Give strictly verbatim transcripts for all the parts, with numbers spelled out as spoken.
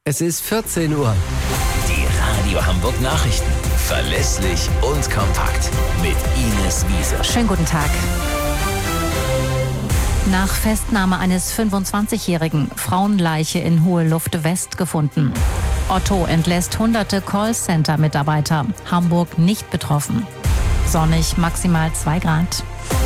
Es ist vierzehn Uhr. Die Radio Hamburg Nachrichten. Verlässlich und kompakt. Mit Ines Wiese. Schönen guten Tag. Nach Festnahme eines fünfundzwanzigjährigen, Frauenleiche in Hohe-Luft West gefunden. Otto entlässt hunderte Callcenter-Mitarbeiter. Hamburg nicht betroffen. Sonnig, maximal zwei Grad.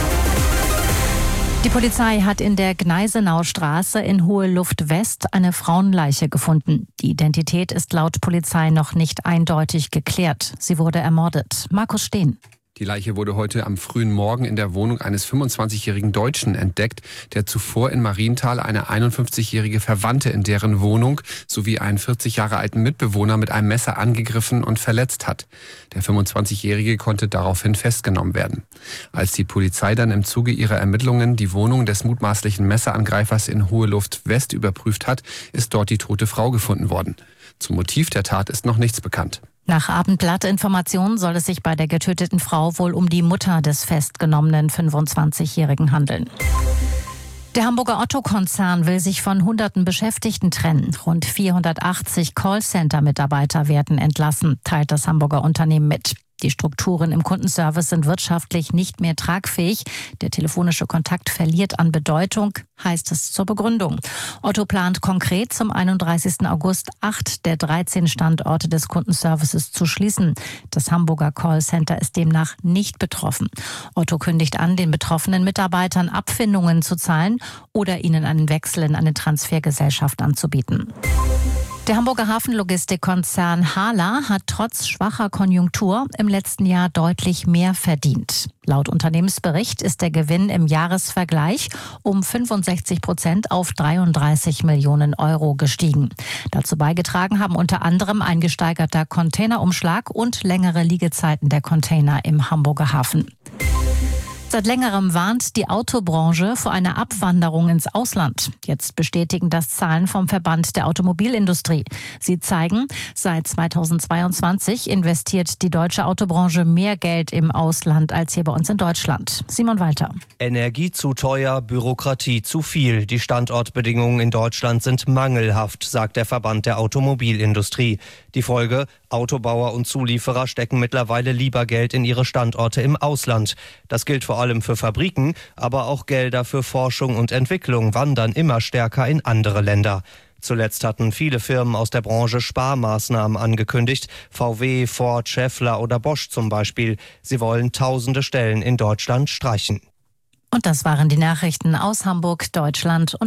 Die Polizei hat in der Gneisenaustraße in Hohe-Luft West eine Frauenleiche gefunden. Die Identität ist laut Polizei noch nicht eindeutig geklärt. Sie wurde ermordet. Markus Steen. Die Leiche wurde heute am frühen Morgen in der Wohnung eines fünfundzwanzigjährigen Deutschen entdeckt, der zuvor in Marienthal eine einundfünfzigjährige Verwandte in deren Wohnung sowie einen vierzig Jahre alten Mitbewohner mit einem Messer angegriffen und verletzt hat. Der fünfundzwanzigjährige konnte daraufhin festgenommen werden. Als die Polizei dann im Zuge ihrer Ermittlungen die Wohnung des mutmaßlichen Messerangreifers in Hohe-Luft West überprüft hat, ist dort die tote Frau gefunden worden. Zum Motiv der Tat ist noch nichts bekannt. Nach Abendblatt-Informationen soll es sich bei der getöteten Frau wohl um die Mutter des festgenommenen fünfundzwanzigjährigen handeln. Der Hamburger Otto-Konzern will sich von hunderten Beschäftigten trennen. Rund vierhundertachtzig Callcenter-Mitarbeiter werden entlassen, teilt das Hamburger Unternehmen mit. Die Strukturen im Kundenservice sind wirtschaftlich nicht mehr tragfähig. Der telefonische Kontakt verliert an Bedeutung, heißt es zur Begründung. Otto plant konkret zum einunddreißigsten August acht der dreizehn Standorte des Kundenservices zu schließen. Das Hamburger Callcenter ist demnach nicht betroffen. Otto kündigt an, den betroffenen Mitarbeitern Abfindungen zu zahlen oder ihnen einen Wechsel in eine Transfergesellschaft anzubieten. Der Hamburger Hafenlogistikkonzern Hala hat trotz schwacher Konjunktur im letzten Jahr deutlich mehr verdient. Laut Unternehmensbericht ist der Gewinn im Jahresvergleich um fünfundsechzig Prozent auf dreiunddreißig Millionen Euro gestiegen. Dazu beigetragen haben unter anderem ein gesteigerter Containerumschlag und längere Liegezeiten der Container im Hamburger Hafen. Seit längerem warnt die Autobranche vor einer Abwanderung ins Ausland. Jetzt bestätigen das Zahlen vom Verband der Automobilindustrie. Sie zeigen, seit zweitausendzweiundzwanzig investiert die deutsche Autobranche mehr Geld im Ausland als hier bei uns in Deutschland. Simon Walter. Energie zu teuer, Bürokratie zu viel. Die Standortbedingungen in Deutschland sind mangelhaft, sagt der Verband der Automobilindustrie. Die Folge: Autobauer und Zulieferer stecken mittlerweile lieber Geld in ihre Standorte im Ausland. Das gilt vor allem für Fabriken, aber auch Gelder für Forschung und Entwicklung wandern immer stärker in andere Länder. Zuletzt hatten viele Firmen aus der Branche Sparmaßnahmen angekündigt. V W, Ford, Schaeffler oder Bosch zum Beispiel. Sie wollen tausende Stellen in Deutschland streichen. Und das waren die Nachrichten aus Hamburg, Deutschland und